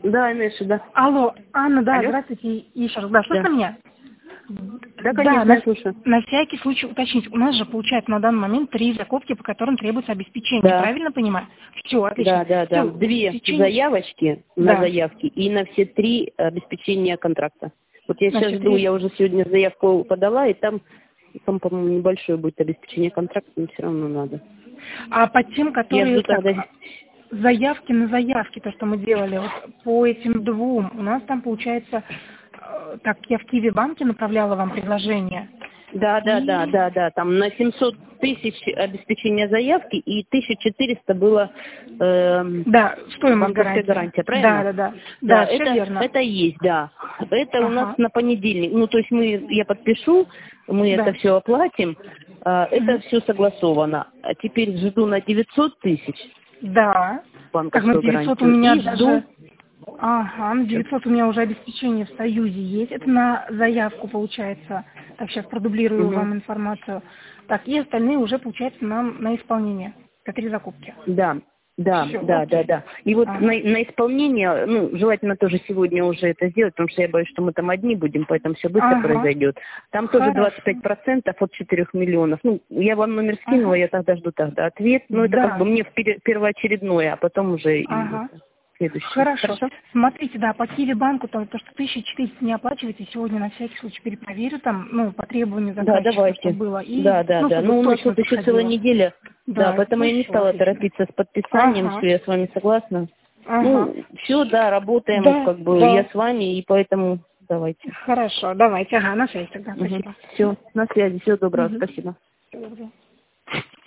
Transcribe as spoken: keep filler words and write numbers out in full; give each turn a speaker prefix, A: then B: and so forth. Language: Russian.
A: Да, Инесса, да.
B: Алло, Анна, да,
A: Алло?
B: здравствуйте еще раз. Да, слышно
A: Да.
B: меня?
A: Да, конечно,
B: Да, на,
A: слушаю.
B: на всякий случай уточнить. У нас же получается на данный момент три закупки, по которым требуется обеспечение.
A: Да.
B: Правильно понимаю? Все, отлично.
A: Да, да, да.
B: Все,
A: Две
B: обеспечение.
A: заявочки на
B: Да.
A: заявки и на все три обеспечения контракта. Вот я
B: На
A: сейчас
B: все
A: жду,
B: три.
A: я уже сегодня заявку подала, и там, там по-моему, небольшое будет обеспечение контракта, но все равно надо.
B: А по тем,
A: Я
B: которые
A: жду
B: так,
A: тогда...
B: заявки на заявки, то, что мы делали, вот по этим двум, у нас там получается, э, так, я в Киви банке направляла вам предложение.
A: Да, да, да,
B: И
A: да, да. Там на семьсот тысяч обеспечения заявки и тысяча четыреста было эм,
B: да, стоимость
A: банковская
B: гарантии.
A: гарантия,
B: Да,
A: правильно?
B: да, да.
A: Да,
B: Да, все
A: это,
B: верно.
A: это есть, да. Это у нас
B: Ага.
A: на понедельник. Ну, то есть мы, я подпишу, мы это
B: Да.
A: все оплатим, а, это
B: Мгм.
A: все согласовано. А теперь жду на девятьсот тысяч
B: Да. Так, на
A: банковскую
B: девятьсот у
A: гарантию
B: меня
A: и жду...
B: даже... Ага, на девятьсот у меня уже обеспечение в Союзе есть. Это на заявку получается. Так, сейчас продублирую
A: Мгм.
B: вам информацию. Так, и остальные уже, получается, нам на исполнение. Это три закупки.
A: Да, да,
B: Все,
A: да, да,
B: окей.
A: да. И вот на,
B: Ага.
A: на исполнение, ну, желательно тоже сегодня уже это сделать, потому что я боюсь, что мы там одни будем, поэтому все быстро
B: Ага.
A: произойдет. Там тоже двадцать
B: Хорошо.
A: пять процентов от четырёх миллионов. Ну, я вам номер скинула,
B: Ага.
A: я тогда жду тогда ответ. Ну, это как бы
B: Да.
A: мне в пер- первоочередное, а потом уже и
B: Ага.
A: это, следующее.
B: Хорошо.
A: Хорошо?
B: Смотрите, да, по Киви банку, то, то, что тысяча четыреста не оплачиваете, сегодня на всякий случай перепроверю там, ну, по требованию
A: Да,
B: заказчика, чтобы
A: давайте.
B: было, и,
A: Да, да,
B: ну,
A: да.
B: чтобы
A: Ну, у нас
B: точно
A: тут еще целая
B: подходило.
A: неделя. Да,
B: Да,
A: поэтому
B: ну
A: я не
B: все,
A: стала
B: отлично.
A: торопиться с подписанием,
B: Ага,
A: все, я с вами согласна.
B: ага.
A: Ну, все, да, работаем,
B: Да,
A: как бы я
B: да.
A: с вами, и поэтому давайте.
B: Хорошо, давайте, ага, на связи тогда,
A: Угу.
B: спасибо.
A: Все, на связи, всего доброго,
B: Угу.
A: спасибо.
B: Всего доброго.